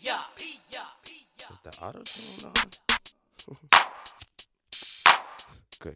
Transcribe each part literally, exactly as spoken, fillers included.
Is the auto tune on? Good.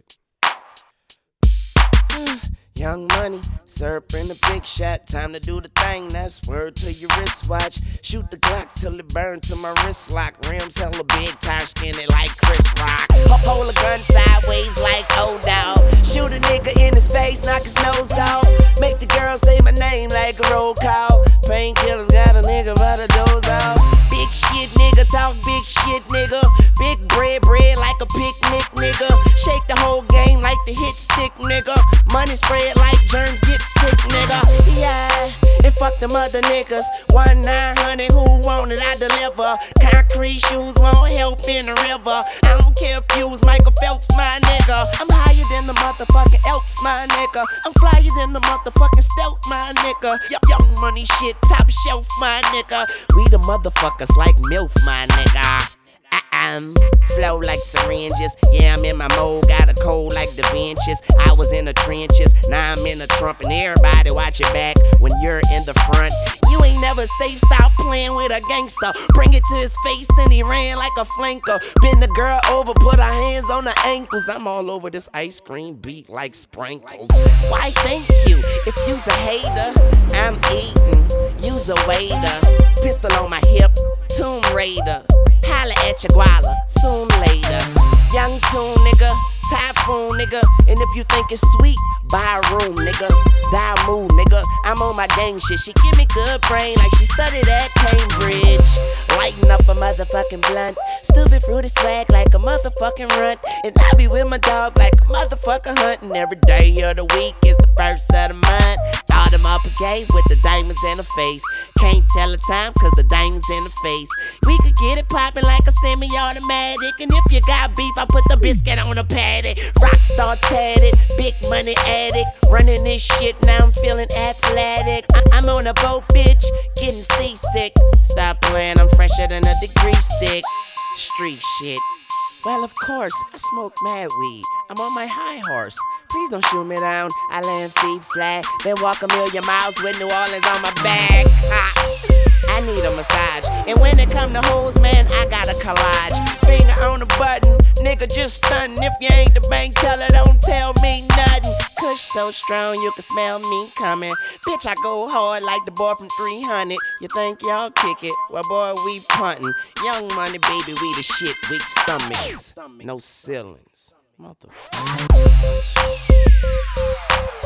Young Money, serving the big shot. Time to do the thing, that's word to your wristwatch. Shoot the Glock till it burn to my wrist lock. Rims hella big, tire skinny like Chris Rock. Hold a gun sideways like old dog. Shoot a nigga in his face, knock his nose off. Make the girl say my name like a roll call. Painkillers got a nigga by the doze off. Big shit nigga, talk big shit nigga. Big bread, bread like a picnic nigga. Shake the whole game like the hit stick nigga. Money spread like germs get sick nigga. Yeah, and fuck them other niggas. One nine hundred, who want it, I deliver. Concrete shoes won't help in the river. I don't care if you was Michael Phelps, my nigga. I'm higher than the motherfucking Elps, my nigga. I'm flyer than the motherfucking stealth, my nigga. Y- young money shit, top shelf, my nigga. We the motherfuckers like MILF, my nigga. Um, flow like syringes. Yeah, I'm in my mode. Got a cold like Da Vinci's. I was in the trenches, now I'm in the Trump. And everybody watch your back when you're in the front. You ain't never safe, stop playing with a gangster. Bring it to his face and he ran like a flanker. Bend the girl over, put her hands on her ankles. I'm all over this ice cream beat like sprinkles. Why thank you? If you's a hater, I'm eating. You's a waiter. Pistol on my hip, Tomb Raider. Holla at your guala, soon later. Young tune, nigga, typhoon, nigga. And if you think it's sweet, buy a room, nigga. Die move, nigga. I'm on my gang shit. She give me good brain like she studied at Cambridge. Lighten up a motherfucking blunt. Stupid fruity swag like a motherfucking runt. And I be with my dog like a motherfucker hunting. Every day of the week is the first of the month. Thought him up gay with the diamonds in the face. Can't tell the time cause the diamonds in the face. We could get it poppin' like a semi-automatic. And if you got beef, I put the biscuit on the patty. Rockstar tatted, big money addict. Running this shit, now I'm feeling athletic. I- I'm on a boat, bitch, getting seasick. Stop playing, I'm fresher than a degree stick. Street shit. Well, of course, I smoke mad weed. I'm on my high horse. Please don't shoot me down. I land feet flat, then walk a million miles with New Orleans on my back. Ha. I need a massage. And when it come to hoes, man, I got a collage. Finger on the button, nigga just stuntin'. If you ain't the bank teller, don't tell me nothing. Kush so strong, you can smell me coming. Bitch, I go hard like the boy from three hundred. You think y'all kick it? Well, boy, we puntin'. Young money, baby, we the shit. Weak stomachs, no ceilings. Motherfucker.